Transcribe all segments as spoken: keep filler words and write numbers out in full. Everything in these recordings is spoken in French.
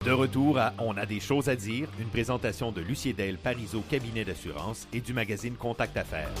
De retour à On a des choses à dire, une présentation de Lucier Dale Parizeau Cabinet d'assurance et du magazine Contact Affaires.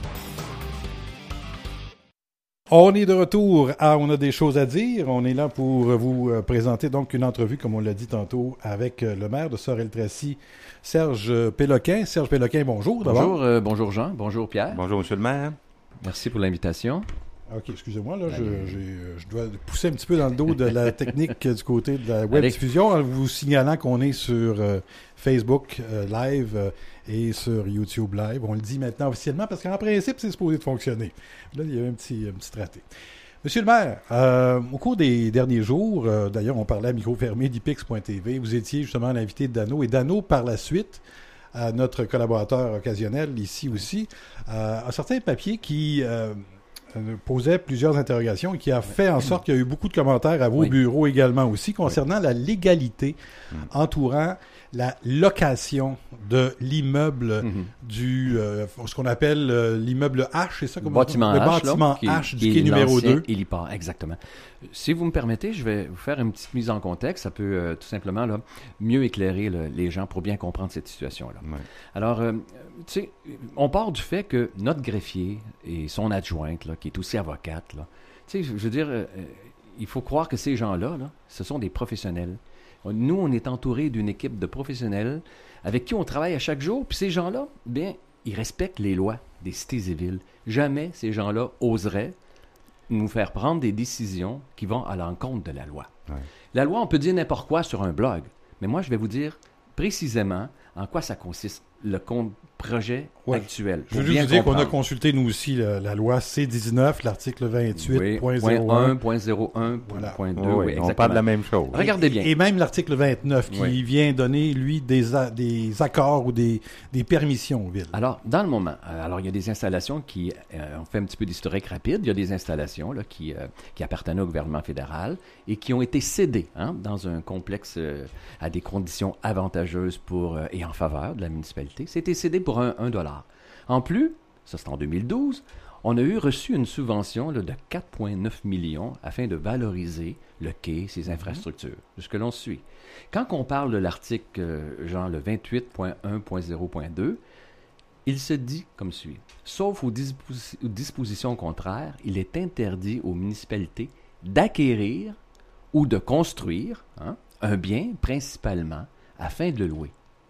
On est de retour à On a des choses à dire. On est là pour vous présenter donc une entrevue, comme on l'a dit tantôt, avec le maire de Sorel-Tracy, Serge Péloquin. Serge Péloquin, bonjour. Bonjour, euh, bonjour Jean, bonjour Pierre. Bonjour Monsieur le maire. Merci pour l'invitation. OK, excusez-moi, là, je, j'ai, je dois pousser un petit peu dans le dos de la technique du côté de la web diffusion en vous signalant qu'on est sur euh, Facebook euh, Live euh, et sur YouTube Live. On le dit maintenant officiellement parce qu'en principe, c'est supposé de fonctionner. Là, il y a un petit, un petit raté. Monsieur le maire, euh, au cours des derniers jours, euh, d'ailleurs, on parlait à micro fermé d'I P I X point T V, vous étiez justement l'invité de Dano, et Dano, par la suite, euh, notre collaborateur occasionnel ici aussi, euh, a sorti un papier qui... Euh, posait plusieurs interrogations et qui a fait en sorte qu'il y a eu beaucoup de commentaires à vos oui. bureaux également aussi concernant oui. la légalité mmh. entourant la location de l'immeuble mmh. du euh, ce qu'on appelle euh, l'immeuble H, c'est ça comme bâtiment le H, bâtiment là, H qui, du qui quai numéro deux. Héliport, exactement. Si vous me permettez, je vais vous faire une petite mise en contexte. Ça peut euh, tout simplement là, mieux éclairer là, les gens pour bien comprendre cette situation-là. Oui. Alors, euh, tu sais, on part du fait que notre greffier et son adjointe, là, qui est aussi avocate, là, tu sais, je veux dire, euh, il faut croire que ces gens-là, là, ce sont des professionnels. Nous, on est entourés d'une équipe de professionnels avec qui on travaille à chaque jour. Puis ces gens-là, bien, ils respectent les lois des cités et villes. Jamais ces gens-là oseraient nous faire prendre des décisions qui vont à l'encontre de la loi. Ouais. La loi, on peut dire n'importe quoi sur un blog, mais moi, je vais vous dire précisément en quoi ça consiste, le compte projet ouais. actuel. Je veux juste vous dire qu'on a consulté, nous aussi, la, la loi C dix-neuf, l'article vingt-huit point zéro un. Oui, point zéro un, voilà. point deux. Oui, oui, on parle de la même chose. Regardez bien. Et, et même l'article vingt-neuf qui oui. vient donner, lui, des, a, des accords ou des, des permissions aux villes. Alors, dans le moment, alors il y a des installations qui, euh, on fait un petit peu d'historique rapide, il y a des installations là, qui, euh, qui appartenaient au gouvernement fédéral et qui ont été cédées hein, dans un complexe euh, à des conditions avantageuses pour euh, et en faveur de la municipalité. C'était cédé pour un, un dollar. En plus, ça c'est en deux mille douze, on a eu reçu une subvention là, de quatre virgule neuf millions afin de valoriser le quai, ses infrastructures. Jusque l'on suit. Quand on parle de l'article, euh, genre le vingt-huit point un point zéro point deux, il se dit comme suit. Sauf aux, disposi- aux dispositions contraires, il est interdit aux municipalités d'acquérir ou de construire hein, un bien principalement afin de le louer.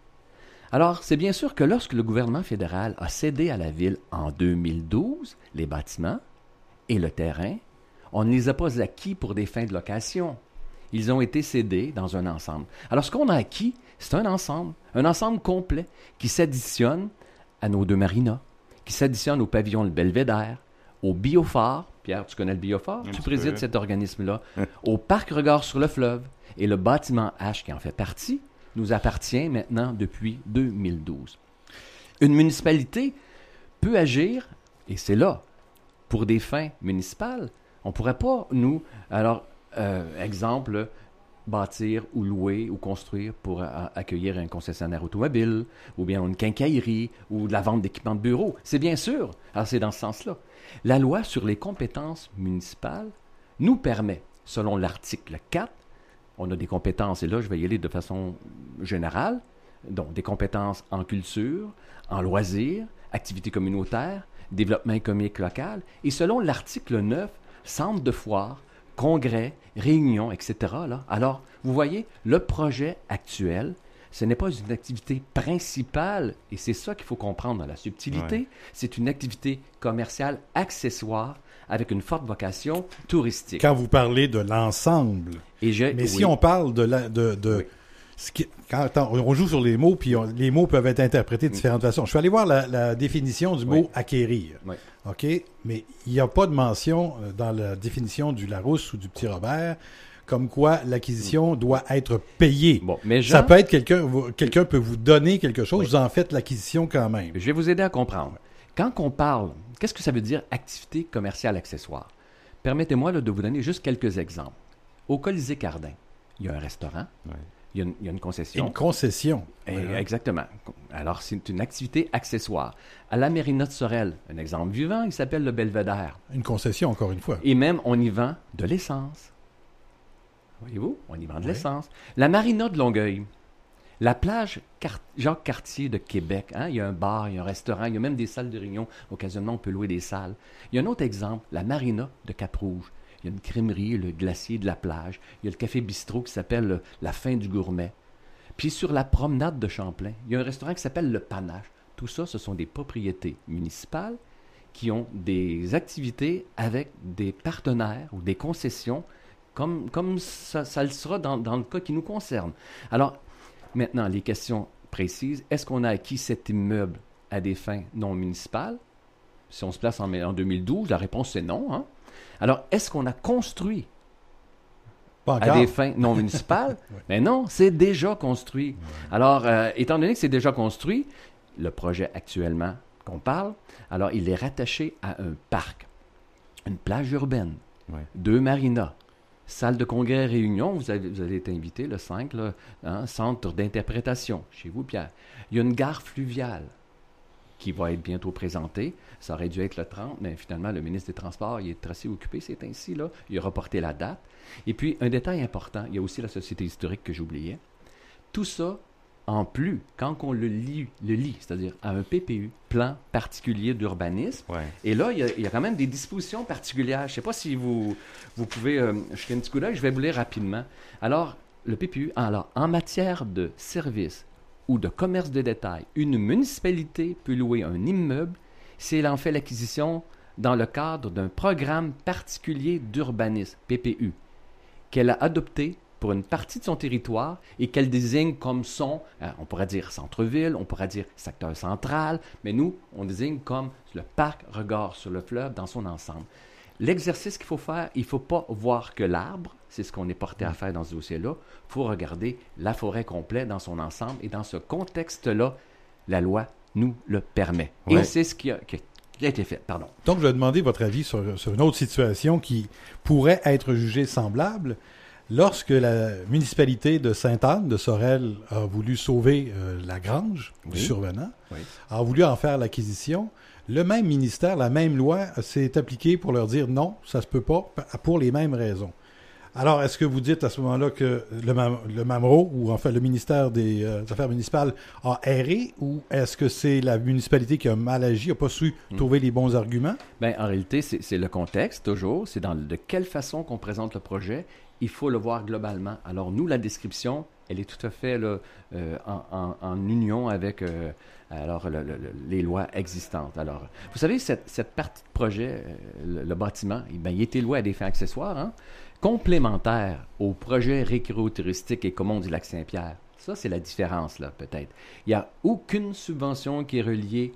Alors, c'est bien sûr que lorsque le gouvernement fédéral a cédé à la ville en deux mille douze les bâtiments et le terrain, on ne les a pas acquis pour des fins de location. Ils ont été cédés dans un ensemble. Alors, ce qu'on a acquis, c'est un ensemble, un ensemble complet qui s'additionne à nos deux marinas, qui s'additionne au pavillon Le Belvédère, au Biophare. Pierre, tu connais le Biophare? Tu présides cet organisme-là. Au Parc Regard sur le fleuve. Et le bâtiment H qui en fait partie nous appartient maintenant depuis deux mille douze. Une municipalité peut agir, et c'est là, pour des fins municipales. On ne pourrait pas, nous, alors, euh, exemple, bâtir ou louer ou construire pour a- accueillir un concessionnaire automobile, ou bien une quincaillerie, ou de la vente d'équipements de bureau. C'est bien sûr. Alors, c'est dans ce sens-là. La loi sur les compétences municipales nous permet, selon l'article quatre, on a des compétences, et là, je vais y aller de façon générale, donc des compétences en culture, en loisirs, activités communautaires, développement économique local, et selon l'article neuf, centre de foire, congrès, réunions, et cetera. Là. Alors, vous voyez, le projet actuel, ce n'est pas une activité principale, et c'est ça qu'il faut comprendre dans la subtilité, ouais. C'est une activité commerciale accessoire avec une forte vocation touristique. Quand vous parlez de l'ensemble, et je, mais oui. si on parle de... la, de, de oui. ce qui, quand on joue sur les mots, puis on, les mots peuvent être interprétés de différentes oui. façons. Je suis allé voir la, la définition du mot oui. « acquérir oui. ». OK? Mais il n'y a pas de mention dans la définition du Larousse ou du Petit Robert comme quoi l'acquisition doit être payée. Bon, mais Jean, ça peut être quelqu'un, quelqu'un peut vous donner quelque chose, oui. vous en faites l'acquisition quand même. Je vais vous aider à comprendre. Quand on parle, qu'est-ce que ça veut dire activité commerciale accessoire? Permettez-moi là, de vous donner juste quelques exemples. Au Colisée Cardin, il y a un restaurant, oui. il, y a une, il y a une concession. Une concession. Et, voilà. Exactement. Alors, c'est une activité accessoire. À la Marina de Sorel, un exemple vivant, il s'appelle le Belvédère. Une concession, encore une fois. Et même, on y vend de l'essence. Voyez-vous, on y vend de Oui. l'essence. La marina de Longueuil. La plage Car- Jacques-Cartier de Québec, hein, il y a un bar, il y a un restaurant, il y a même des salles de réunion. Occasionnellement, on peut louer des salles. Il y a un autre exemple, la marina de Cap-Rouge. Il y a une crèmerie, le glacier de la plage. Il y a le café bistrot qui s'appelle le- La Fin du Gourmet. Puis sur la promenade de Champlain, il y a un restaurant qui s'appelle Le Panache. Tout ça, ce sont des propriétés municipales qui ont des activités avec des partenaires ou des concessions, comme, comme ça, ça le sera dans, dans le cas qui nous concerne. Alors, maintenant, les questions précises. Est-ce qu'on a acquis cet immeuble à des fins non municipales? Si on se place en, en deux mille douze, la réponse c'est non. Hein? Alors, est-ce qu'on a construit Pas à encore. des fins non municipales? Ouais. Mais non, c'est déjà construit. Alors, euh, étant donné que c'est déjà construit, le projet actuellement qu'on parle, alors il est rattaché à un parc, une plage urbaine, Ouais. deux marinas, salle de congrès réunion, vous, avez, vous allez être invité, le cinq, là, hein, centre d'interprétation, chez vous, Pierre. Il y a une gare fluviale qui va être bientôt présentée. Ça aurait dû être le trente, mais finalement, le ministre des Transports, il est assez occupé, c'est ainsi, là. Il a reporté la date. Et puis, un détail important, il y a aussi la Société historique que j'oubliais. Tout ça, en plus, quand on le lit, le lit, c'est-à-dire à un P P U, plan particulier d'urbanisme, Ouais. et là, il y, a, il y a quand même des dispositions particulières. Je ne sais pas si vous, vous pouvez euh, jeter un petit coup d'œil, je vais vous lire rapidement. Alors, le P P U, alors, en matière de services ou de commerce de détail, une municipalité peut louer un immeuble si elle en fait l'acquisition dans le cadre d'un programme particulier d'urbanisme, P P U, qu'elle a adopté pour une partie de son territoire et qu'elle désigne comme son, euh, on pourrait dire centre-ville, on pourrait dire secteur central, mais nous, on désigne comme le parc regard sur le fleuve dans son ensemble. L'exercice qu'il faut faire, il ne faut pas voir que l'arbre, c'est ce qu'on est porté à faire dans ce dossier-là, il faut regarder la forêt complète dans son ensemble et dans ce contexte-là, la loi nous le permet. Ouais. Et c'est ce qui a, qui a- qui a été fait. Pardon. Donc, je vais demander votre avis sur, sur une autre situation qui pourrait être jugée semblable. Lorsque la municipalité de Sainte-Anne, de Sorel, a voulu sauver euh, la grange Oui. du survenant, Oui. a voulu en faire l'acquisition, le même ministère, la même loi s'est appliquée pour leur dire non, ça se peut pas, pour les mêmes raisons. Alors, est-ce que vous dites à ce moment-là que le, Mam- le MAMRO, ou enfin le ministère des euh, Affaires municipales, a erré, ou est-ce que c'est la municipalité qui a mal agi, n'a pas su Hmm. trouver les bons arguments? Ben, en réalité, c'est c'est le contexte, toujours. C'est dans le- de quelle façon qu'on présente le projet. Il faut le voir globalement. Alors, nous, la description, elle est tout à fait là, euh, en, en- en union avec euh, alors, le- le- le- les lois existantes. Alors, vous savez, cette, cette partie de projet, euh, le, le bâtiment, eh ben, il était loué à des fins accessoires, hein, complémentaires au projet récréotouristique et Commons du Lac-Saint-Pierre. Ça, c'est la différence, là, peut-être. Il n'y a aucune subvention qui est reliée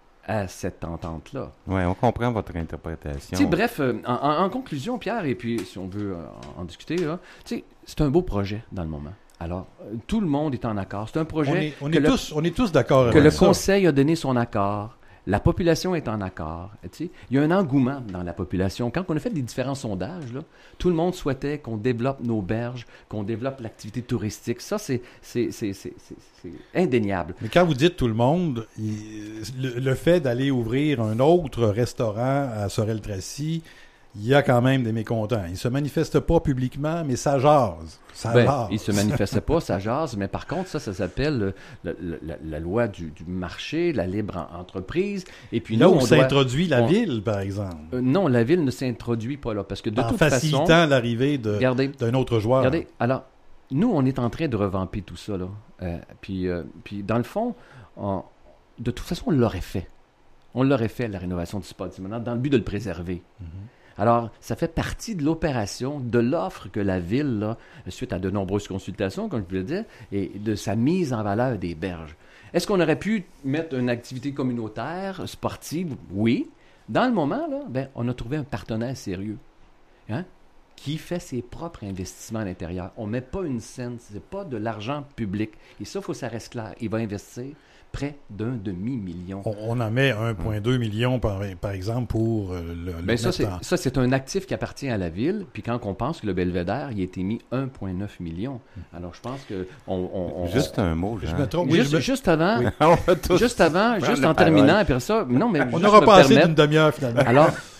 à cette entente-là. Oui, on comprend votre interprétation. Tu sais, bref, euh, en, en- en conclusion, Pierre, et puis si on veut euh, en, en discuter, là, tu sais, c'est un beau projet dans le moment. Alors, euh, tout le monde est en accord. C'est un On projet est, on que, est le, tous, on est tous d'accord que avec le ça. Conseil a donné son accord. La population est en accord. Tu sais. Il y a un engouement dans la population. Quand on a fait des différents sondages, là, tout le monde souhaitait qu'on développe nos berges, qu'on développe l'activité touristique. Ça, c'est, c'est, c'est, c'est, c'est, c'est indéniable. Mais quand vous dites tout le monde, il- le, le fait d'aller ouvrir un autre restaurant à Sorel-Tracy, il y a quand même des mécontents. Ils ne se manifestent pas publiquement, mais ça jase. Ça Ben, jase. il se manifestait pas, ça jase, mais par contre, ça, ça s'appelle le- le- le- la, la loi du, du marché, la libre en- entreprise. Et puis Là nous, où on doit- s'introduit la on- ville, par exemple, Euh, non, la ville ne s'introduit pas là, parce que de en toute facilitant façon, l'arrivée de- regardez, d'un autre joueur. regardez, alors, nous, on est en train de revamper tout ça, là. Euh, puis, euh, puis, dans le fond, on- de toute façon, on l'aurait fait. On l'aurait fait, la rénovation du bâtiment, dans le but de le préserver. Mhm. Alors, ça fait partie de l'opération, de l'offre que la ville, là, suite à de nombreuses consultations, comme je vous le disais, et de sa mise en valeur des berges. Est-ce qu'on aurait pu mettre une activité communautaire, sportive? Oui. Dans le moment, là, ben, on a trouvé un partenaire sérieux, hein, qui fait ses propres investissements à l'intérieur. On ne met pas une scène, ce n'est pas de l'argent public. Et ça, il faut que ça reste clair. Il va investir près d'un demi-million. On, on en met un virgule deux million, par, par exemple, pour euh, le, le Ben ça, mettre c'est, en- ça, c'est un actif qui appartient à la ville. Puis quand on pense que le Belvédère, il a été mis un virgule neuf million. Alors, je pense que... On, on, on- Juste un mot, Je Jean. me trompe. oui, juste, je me- juste avant, Oui. On va tous juste avant, prendre juste la en parole. terminant, après ça... Non, mais On juste n'aura me pas assez permettre- d'une demi-heure, finalement. Alors,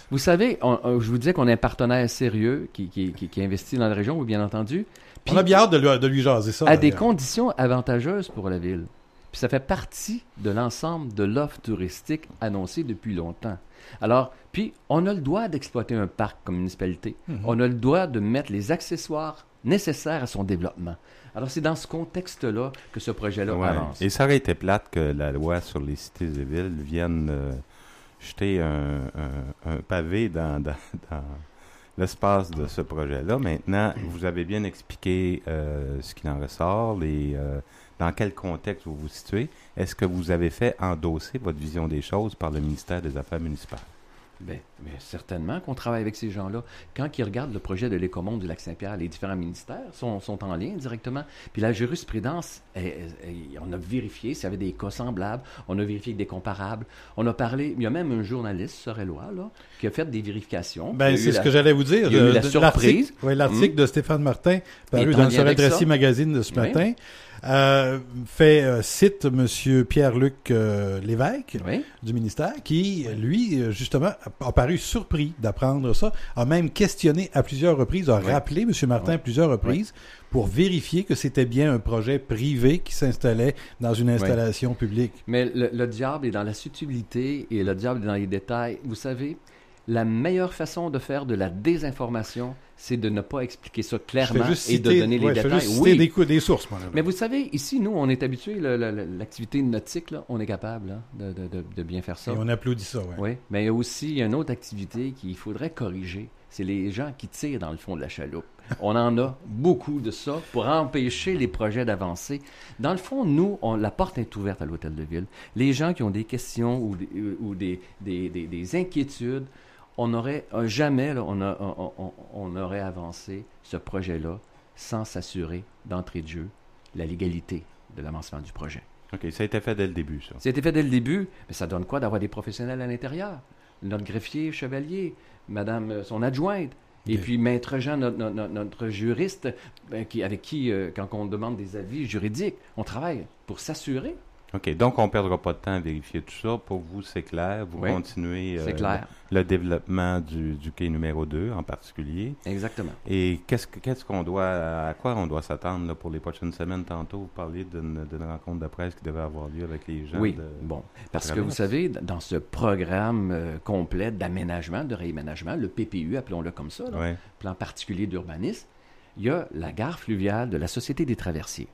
Vous savez, on, on, je vous disais qu'on a un partenaire sérieux qui, qui, qui, qui investit dans la région, bien entendu. Puis, on a bien hâte de lui, de lui jaser ça. À des conditions avantageuses pour la ville. Puis ça fait partie de l'ensemble de l'offre touristique annoncée depuis longtemps. Alors, puis on a le droit d'exploiter un parc comme municipalité. Mm-hmm. On a le droit de mettre les accessoires nécessaires à son développement. Alors, c'est dans ce contexte-là que ce projet-là ouais. avance. Et ça aurait été plate que la loi sur les cités et villes vienne euh, jeter un, un, un pavé dans, dans, dans l'espace de ce projet-là. Maintenant, vous avez bien expliqué euh, ce qu'il en ressort, les, euh, dans quel contexte vous vous situez. Est-ce que vous avez fait endosser votre vision des choses par le ministère des Affaires municipales? Bien, bien, certainement qu'on travaille avec ces gens-là. Quand ils regardent le projet de l'écomonde du Lac-Saint-Pierre, les différents ministères sont, sont en lien directement. Puis la jurisprudence, elle, elle, elle, on a vérifié s'il y avait des cas semblables, on a vérifié des comparables. On a parlé, il y a même un journaliste, Sorel-Lois, là, qui a fait des vérifications. Ben, c'est ce la, que j'allais vous dire. Il y a eu la surprise. Oui, l'article mmh. de Stéphane Martin, paru dans le Sorel-Tracy Magazine de ce oui. matin. Euh, fait euh, cite M. Pierre-Luc euh, Lévesque oui. du ministère qui, lui, justement, a, a paru surpris d'apprendre ça, a même questionné à plusieurs reprises, a oui. rappelé M. Martin oui. à plusieurs reprises oui. pour vérifier que c'était bien un projet privé qui s'installait dans une installation oui. publique. Mais le, le diable est dans la subtilité et le diable est dans les détails. Vous savez, la meilleure façon de faire de la désinformation, c'est de ne pas expliquer ça clairement et citer, de donner les ouais, détails. Je fais juste citer oui. des, des sources. Moi, mais vous savez, ici, nous, on est habitués, le, le, l'activité nautique, là, on est capable là, de, de, de bien faire ça. Et on applaudit ça, oui. Oui, mais il y a aussi une autre activité qu'il faudrait corriger. C'est les gens qui tirent dans le fond de la chaloupe. On en a beaucoup de ça pour empêcher les projets d'avancer. Dans le fond, nous, on, la porte est ouverte à l'Hôtel de Ville. Les gens qui ont des questions ou des, ou des, des, des, des inquiétudes, on n'aurait jamais, là, on, a, on, on, on aurait avancé ce projet-là sans s'assurer d'entrée de jeu la légalité de l'avancement du projet. OK, ça a été fait dès le début, ça. Ça a été fait dès le début, mais ça donne quoi d'avoir des professionnels à l'intérieur? Notre greffier chevalier, madame, son adjointe, et okay. puis maître Jean, notre, notre, notre juriste, ben, qui, avec qui, euh, quand on demande des avis juridiques, on travaille pour s'assurer. OK, donc on ne perdra pas de temps à vérifier tout ça. Pour vous, c'est clair. Vous oui, continuez euh, clair. Le, le développement du, du quai numéro deux en particulier. Exactement. Et qu'est-ce, qu'est-ce qu'on doit, à quoi on doit s'attendre là, pour les prochaines semaines? Tantôt, vous parliez d'une, d'une rencontre de presse qui devait avoir lieu avec les gens. Oui, de, bon. Parce que vous savez, dans ce programme euh, complet d'aménagement, de réaménagement, le P P U, appelons-le comme ça, là, oui. plan particulier d'urbanisme, il y a la gare fluviale de la Société des traversiers.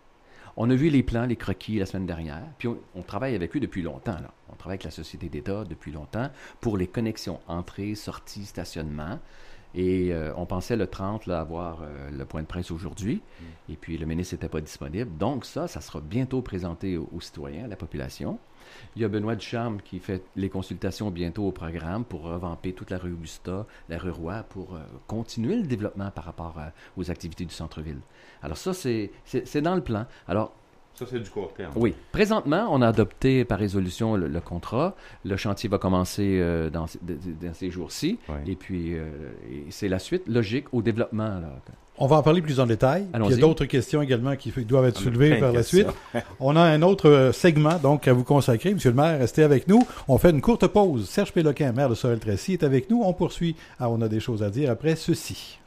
On a vu les plans, les croquis la semaine dernière, puis on, on travaille avec eux depuis longtemps. Là. On travaille avec la Société d'État depuis longtemps pour les connexions entrée, sortie, stationnement. Et euh, on pensait le trente là, avoir euh, le point de presse aujourd'hui, mmh. et puis le ministre n'était pas disponible. Donc ça, ça sera bientôt présenté aux, aux citoyens, à la population. Il y a Benoît Ducharme qui fait les consultations bientôt au programme pour revamper toute la rue Augusta, la rue Roy, pour euh, continuer le développement par rapport euh, aux activités du centre-ville. Alors ça, c'est, c'est, c'est dans le plan. Alors, ça, c'est du court terme. Oui. Présentement, on a adopté par résolution le, le contrat. Le chantier va commencer euh, dans, de, dans ces jours-ci. Oui. Et puis, euh, et c'est la suite logique au développement. Là. On va en parler plus en détail. Allons-y. Il y a d'autres questions également qui doivent être soulevées par la suite. On a un autre segment donc à vous consacrer. Monsieur le maire, restez avec nous. On fait une courte pause. Serge Péloquin, maire de Sorel-Tracy, est avec nous. On poursuit. Ah, on a des choses à dire après ceci.